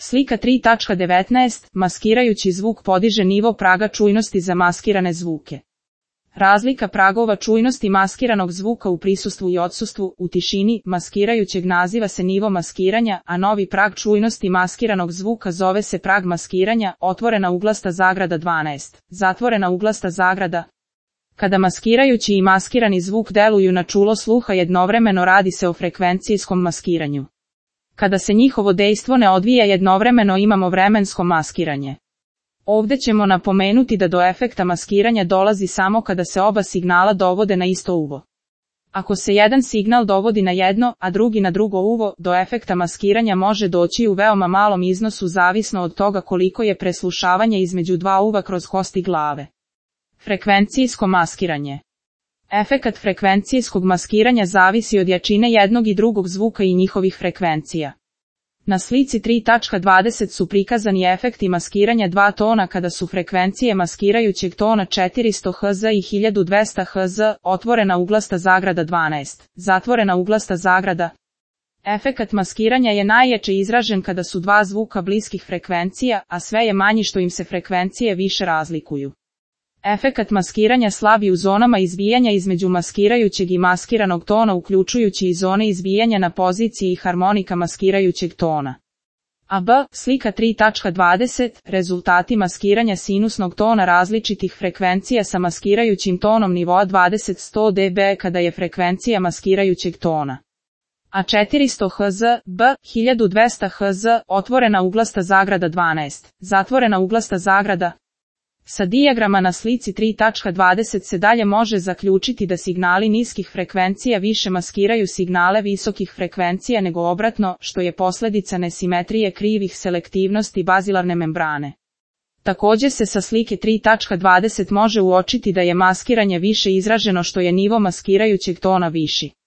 Slika 3.19. Maskirajući zvuk podiže nivo praga čujnosti za maskirane zvuke. Razlika pragova čujnosti maskiranog zvuka u prisustvu i odsustvu, u tišini, maskirajućeg naziva se nivo maskiranja, a novi prag čujnosti maskiranog zvuka zove se prag maskiranja, otvorena uglasta zagrada 12, zatvorena uglasta zagrada. Kada maskirajući i maskirani zvuk deluju na čulo sluha jednovremeno, radi se o frekvencijskom maskiranju. Kada se njihovo dejstvo ne odvija jednovremeno, imamo vremensko maskiranje. Ovdje ćemo napomenuti da do efekta maskiranja dolazi samo kada se oba signala dovode na isto uvo. Ako se jedan signal dovodi na jedno, a drugi na drugo uvo, do efekta maskiranja može doći u veoma malom iznosu zavisno od toga koliko je preslušavanje između dva uva kroz kosti glave. Frekvencijsko maskiranje. Efekat frekvencijskog maskiranja zavisi od jačine jednog i drugog zvuka i njihovih frekvencija. Na slici 3.20 su prikazani efekti maskiranja dva tona kada su frekvencije maskirajućeg tona 400 Hz i 1200 Hz, otvorena uglasta zagrada 12, zatvorena uglasta zagrada. Efekat maskiranja je najjače izražen kada su dva zvuka bliskih frekvencija, a sve je manji što im se frekvencije više razlikuju. Efekat maskiranja slabi u zonama izbijanja između maskirajućeg i maskiranog tona, uključujući i zone izbijanja na poziciji harmonika maskirajućeg tona. AB, slika 3.20, rezultati maskiranja sinusnog tona različitih frekvencija sa maskirajućim tonom nivoa 20-100 dB kada je frekvencija maskirajućeg tona A 400 Hz, B, 1200 Hz, otvorena uglasta zagrada 12, zatvorena uglasta zagrada. Sa dijagrama na slici 3.20 se dalje može zaključiti da signali niskih frekvencija više maskiraju signale visokih frekvencija nego obratno, što je posljedica nesimetrije krivih selektivnosti bazilarne membrane. Također se sa slike 3.20 može uočiti da je maskiranje više izraženo što je nivo maskirajućeg tona viši.